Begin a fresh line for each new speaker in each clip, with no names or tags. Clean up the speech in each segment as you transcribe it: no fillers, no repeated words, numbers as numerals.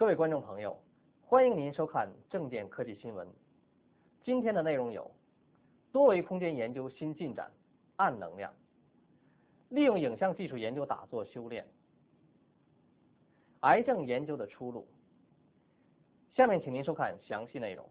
各位观众朋友，欢迎您收看正电科技新闻。今天的内容有：多维空间研究新进展，暗能量；利用影像技术研究打坐修炼；癌症研究的出路。下面请您收看详细内容。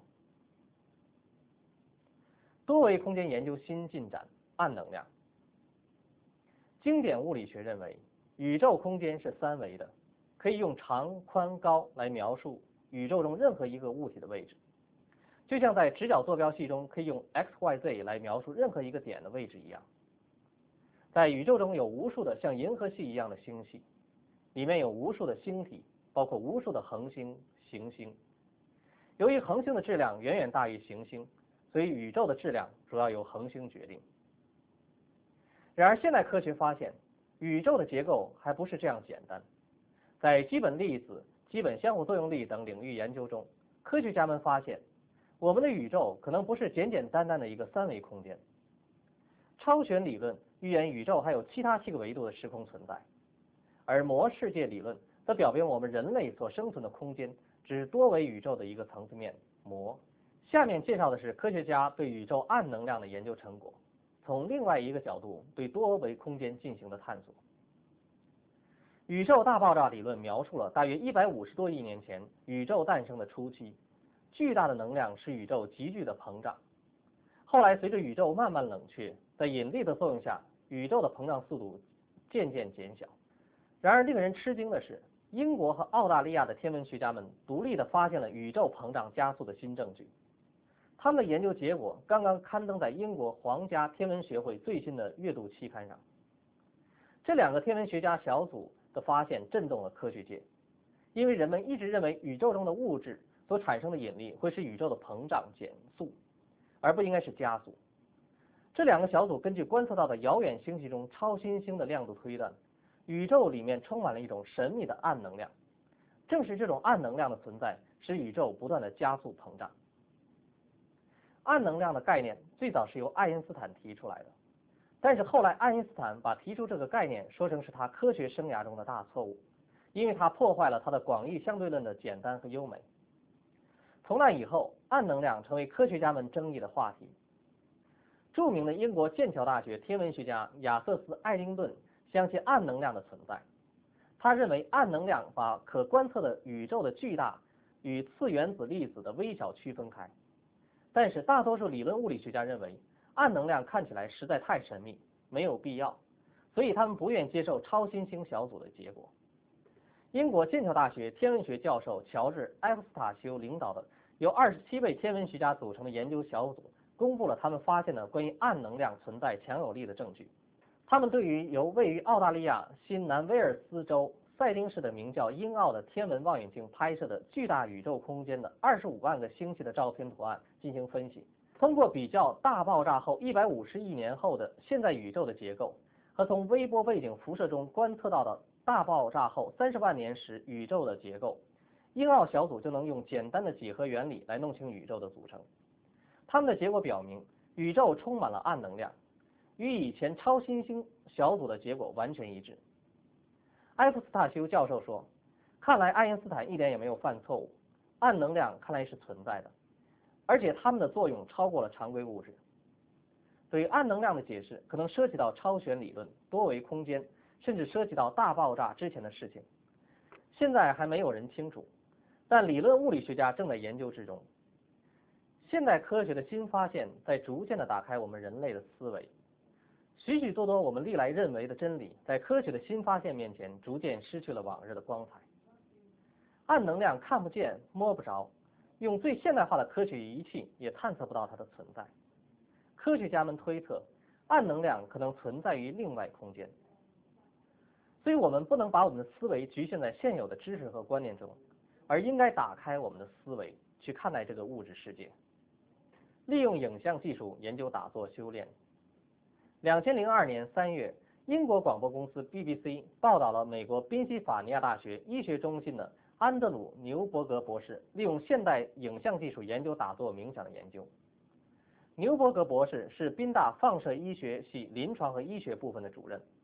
多维空间研究新进展，暗能量。经典物理学认为，宇宙空间是三维的，可以用长、宽、高来描述宇宙中任何一个物体的位置，就像在直角坐标系中可以用 x、y、z 来描述任何一个点的位置一样。在宇宙中有无数的像银河系一样的星系，里面有无数的星体，包括无数的恒星、行星。由于恒星的质量远远大于行星，所以宇宙的质量主要由恒星决定。然而现代科学发现，宇宙的结构还不是这样简单。在基本粒子、基本相互作用力等领域研究中，科学家们发现，我们的宇宙可能不是简简单单的一个三维空间。超弦理论预言宇宙还有其他7个维度的时空存在，而膜世界理论则表明我们人类所生存的空间只是多维宇宙的一个层次面膜。下面介绍的是科学家对宇宙暗能量的研究成果，从另外一个角度对多维空间进行的探索。宇宙大爆炸理论描述了大约150多亿年前宇宙诞生的初期，巨大的能量使宇宙急剧的膨胀。后来随着宇宙慢慢冷却，在引力的作用下，宇宙的膨胀速度渐渐减小。然而令人吃惊的是，英国和澳大利亚的天文学家们独立地发现了宇宙膨胀加速的新证据。他们的研究结果刚刚刊登在英国皇家天文学会最新的月度期刊上。这2个天文学家小组的发现震动了科学界，因为人们一直认为宇宙中的物质所产生的引力会使宇宙的膨胀减速，而不应该是加速。这2个小组根据观测到的遥远星系中超新星的亮度推断，宇宙里面充满了一种神秘的暗能量，正是这种暗能量的存在使宇宙不断的加速膨胀。暗能量的概念最早是由爱因斯坦提出来的，但是后来爱因斯坦把提出这个概念说成是他科学生涯中的大错误，因为他破坏了他的广义相对论的简单和优美。从那以后，暗能量成为科学家们争议的话题。著名的英国剑桥大学天文学家亚瑟斯·艾灵顿相信暗能量的存在，他认为暗能量把可观测的宇宙的巨大与次原子粒子的微小区分开。但是大多数理论物理学家认为暗能量看起来实在太神秘，没有必要，所以他们不愿接受超新星小组的结果。英国剑桥大学天文学教授乔治·埃弗斯塔修领导的由27位天文学家组成的研究小组公布了他们发现的关于暗能量存在强有力的证据。他们对于由位于澳大利亚新南威尔斯州赛丁市的名叫英澳的天文望远镜拍摄的巨大宇宙空间的25万个星系的照片图案进行分析。通过比较大爆炸后150亿年后的现在宇宙的结构，和从微波背景辐射中观测到的大爆炸后30万年时宇宙的结构，英澳小组就能用简单的几何原理来弄清宇宙的组成。他们的结果表明，宇宙充满了暗能量，与以前超新星小组的结果完全一致。埃弗斯塔修教授说，看来爱因斯坦一点也没有犯错误，暗能量看来是存在的，而且它们的作用超过了常规物质。对于暗能量的解释可能涉及到超弦理论、多维空间，甚至涉及到大爆炸之前的事情，现在还没有人清楚，但理论物理学家正在研究之中。现代科学的新发现在逐渐地打开我们人类的思维，许许多多我们历来认为的真理，在科学的新发现面前逐渐失去了往日的光彩。暗能量看不见摸不着，用最现代化的科学仪器也探测不到它的存在。科学家们推测，暗能量可能存在于另外空间。所以我们不能把我们的思维局限在现有的知识和观念中，而应该打开我们的思维去看待这个物质世界。利用影像技术研究打坐修炼。2002年3月，英国广播公司 BBC 报道了美国宾夕法尼亚大学医学中心的安德鲁·牛伯格博士利用现代影像技术研究打坐冥想的研究。牛伯格博士是宾大放射医学系临床和医学部分的主任，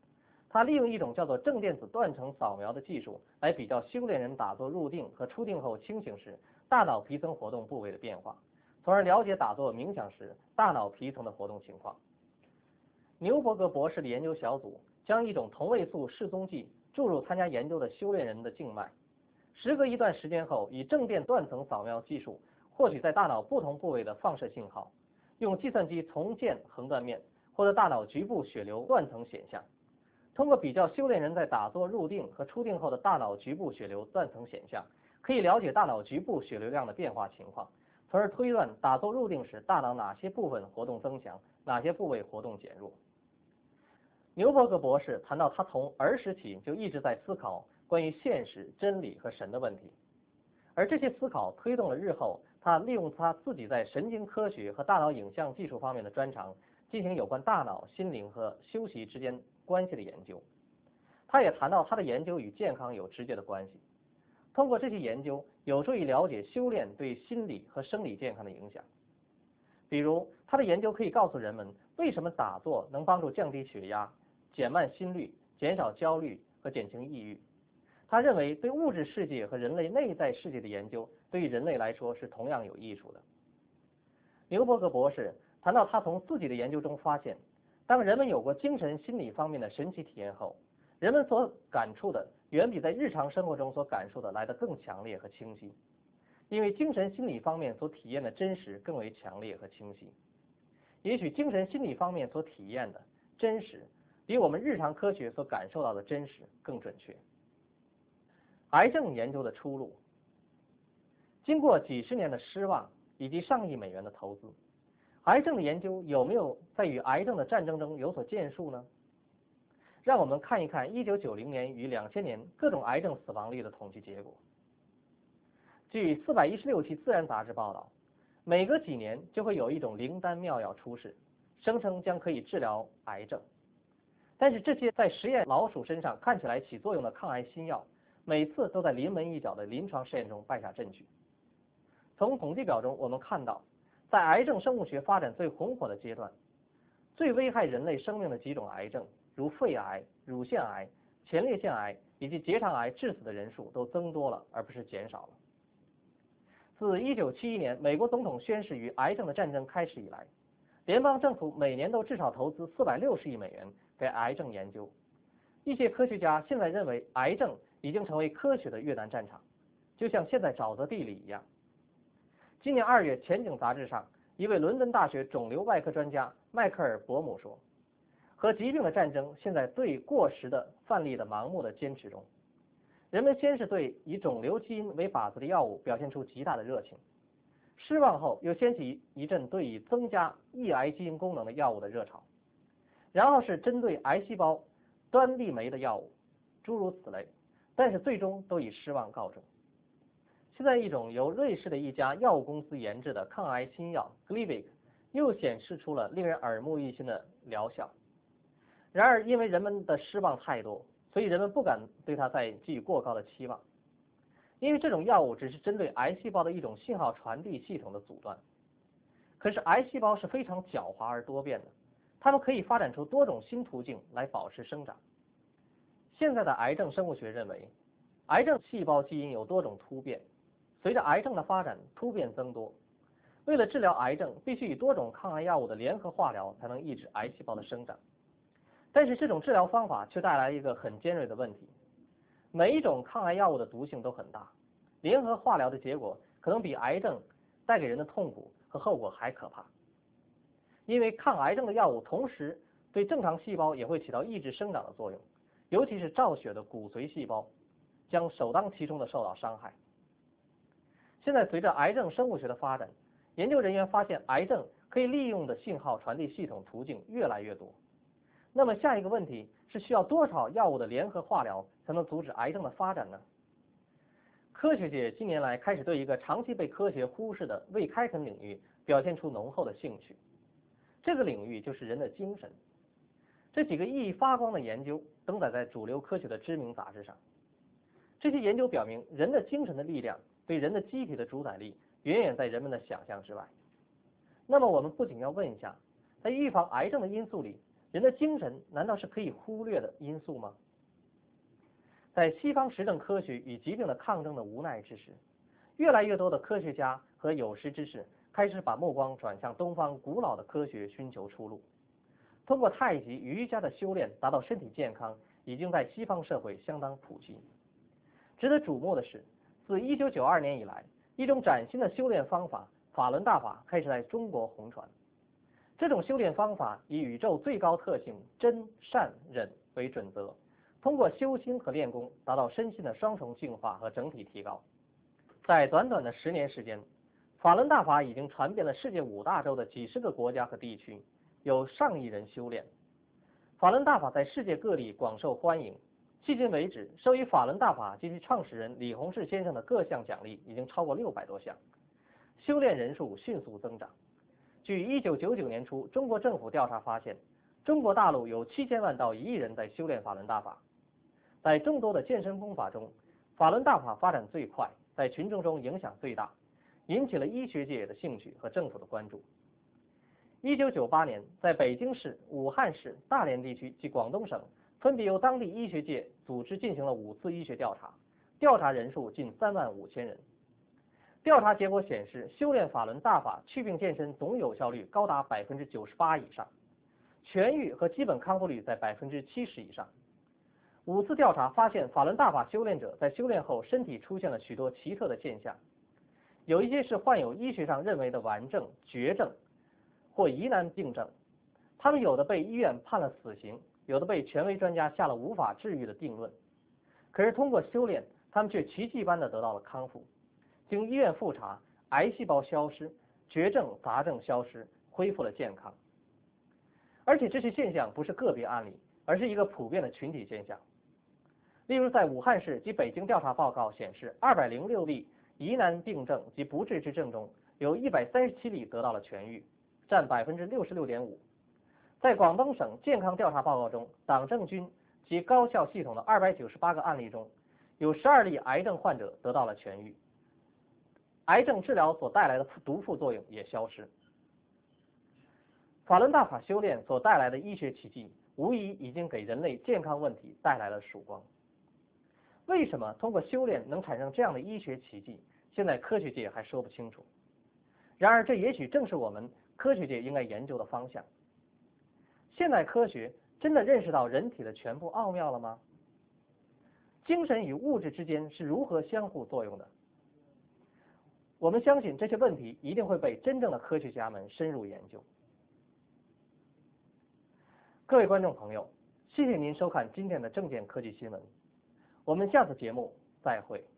他利用一种叫做正电子断层扫描的技术来比较修炼人打坐入定和出定后清醒时大脑皮层活动部位的变化，从而了解打坐冥想时大脑皮层的活动情况。牛伯格博士的研究小组将一种同位素示踪剂注入参加研究的修炼人的静脉，时隔一段时间后，以正电断层扫描技术获取在大脑不同部位的放射信号，用计算机重建横断面获得大脑局部血流断层显像。通过比较修炼人在打坐入定和出定后的大脑局部血流断层显像，可以了解大脑局部血流量的变化情况，从而推断打坐入定时大脑哪些部分活动增强，哪些部位活动减弱。牛伯格博士谈到，他从儿时起就一直在思考关于现实、真理和神的问题，而这些思考推动了日后他利用他自己在神经科学和大脑影像技术方面的专长，进行有关大脑、心灵和休息之间关系的研究。他也谈到他的研究与健康有直接的关系，通过这些研究有助于了解修炼对心理和生理健康的影响。比如，他的研究可以告诉人们为什么打坐能帮助降低血压、减慢心率、减少焦虑和减轻抑郁。他认为，对物质世界和人类内在世界的研究对于人类来说是同样有益处的。牛伯格博士谈到，他从自己的研究中发现，当人们有过精神心理方面的神奇体验后，人们所感触的远比在日常生活中所感受的来得更强烈和清晰，因为精神心理方面所体验的真实更为强烈和清晰。也许精神心理方面所体验的真实比我们日常科学所感受到的真实更准确。癌症研究的出路。经过几十年的失望以及上亿美元的投资，癌症的研究有没有在与癌症的战争中有所建树呢？让我们看一看1990年与2000年各种癌症死亡率的统计结果。据416期《自然》杂志报道，每隔几年就会有一种灵丹妙药出世，声称将可以治疗癌症。但是这些在实验老鼠身上看起来起作用的抗癌新药，每次都在临门一脚的临床试验中败下阵去。从统计表中我们看到，在癌症生物学发展最红火的阶段，最危害人类生命的几种癌症，如肺癌、乳腺癌、前列腺癌以及结肠癌致死的人数都增多了，而不是减少了。自1971年美国总统宣誓与癌症的战争开始以来，联邦政府每年都至少投资460亿美元给癌症研究。一些科学家现在认为，癌症已经成为科学的越南战场，就像现在沼泽地里一样。今年2月，《前景》杂志上，一位伦敦大学肿瘤外科专家迈克尔·伯姆说：“和疾病的战争现在对过时的范例的盲目的坚持中，人们先是对以肿瘤基因为靶子的药物表现出极大的热情，失望后又掀起一阵对以增加抑癌基因功能的药物的热潮，然后是针对癌细胞端粒酶的药物，诸如此类，但是最终都以失望告终。”现在，一种由瑞士的一家药物公司研制的抗癌新药 Gleevec 又显示出了令人耳目一新的疗效。然而，因为人们的失望太多，所以人们不敢对它再寄予过高的期望。因为这种药物只是针对癌细胞的一种信号传递系统的阻断。可是，癌细胞是非常狡猾而多变的，它们可以发展出多种新途径来保持生长。现在的癌症生物学认为，癌症细胞基因有多种突变。随着癌症的发展，突变增多。为了治疗癌症，必须以多种抗癌药物的联合化疗才能抑制癌细胞的生长。但是这种治疗方法却带来一个很尖锐的问题：每一种抗癌药物的毒性都很大，联合化疗的结果可能比癌症带给人的痛苦和后果还可怕。因为抗癌症的药物同时对正常细胞也会起到抑制生长的作用，尤其是造血的骨髓细胞将首当其冲地受到伤害。现在随着癌症生物学的发展，研究人员发现癌症可以利用的信号传递系统途径越来越多。那么下一个问题是，需要多少药物的联合化疗才能阻止癌症的发展呢？科学界近年来开始对一个长期被科学忽视的未开垦领域表现出浓厚的兴趣，这个领域就是人的精神。这几个熠熠发光的研究登载在主流科学的知名杂志上。这些研究表明，人的精神的力量对人的机体的主宰力远远在人们的想象之外。那么我们不仅要问一下，在预防癌症的因素里， 人的精神难道是可以忽略的因素吗？在西方实证科学与疾病的抗争的无奈之时，越来越多的科学家和有识之士开始把目光转向东方古老的科学，寻求出路。通过太极、瑜伽的修炼达到身体健康，已经在西方社会相当普及。值得瞩目的是，自1992年以来，一种崭新的修炼方法法轮大法开始在中国红传。这种修炼方法以宇宙最高特性真、善、忍为准则，通过修心和练功，达到身心的双重净化和整体提高。在短短的10年时间，法轮大法已经传遍了世界5大洲的几十个国家和地区，有上亿人修炼。法轮大法在世界各地广受欢迎，迄今为止，授予法轮大法及其创始人李洪志先生的各项奖励已经超过600多项，修炼人数迅速增长。据1999年初中国政府调查发现，中国大陆有7000万到1亿人在修炼法轮大法。在众多的健身功法中，法轮大法发展最快，在群众中影响最大，引起了医学界的兴趣和政府的关注。1998年，在北京市、武汉市、大连地区及广东省，分别由当地医学界组织进行了5次医学调查，调查人数近35000人。调查结果显示，修炼法轮大法祛病健身总有效率高达98%以上，痊愈和基本康复率在70%以上。5次调查发现，法轮大法修炼者在修炼后身体出现了许多奇特的现象，有一些是患有医学上认为的顽症、绝症或疑难病症，他们有的被医院判了死刑，有的被权威专家下了无法治愈的定论。可是通过修炼，他们却奇迹般的得到了康复。经医院复查，癌细胞消失，绝症杂症消失，恢复了健康。而且这些现象不是个别案例，而是一个普遍的群体现象。例如，在武汉市及北京调查报告显示，206例疑难病症及不治之症中，有137例得到了痊愈，占66.5%。在广东省健康调查报告中，党政军及高校系统的298个案例中，有12例癌症患者得到了痊愈，癌症治疗所带来的毒副作用也消失。法轮大法修炼所带来的医学奇迹，无疑已经给人类健康问题带来了曙光。为什么通过修炼能产生这样的医学奇迹，现在科学界还说不清楚。然而，这也许正是我们科学界应该研究的方向。现代科学真的认识到人体的全部奥妙了吗？精神与物质之间是如何相互作用的？我们相信这些问题一定会被真正的科学家们深入研究。各位观众朋友，谢谢您收看今天的正见科技新闻，我们下次节目再会。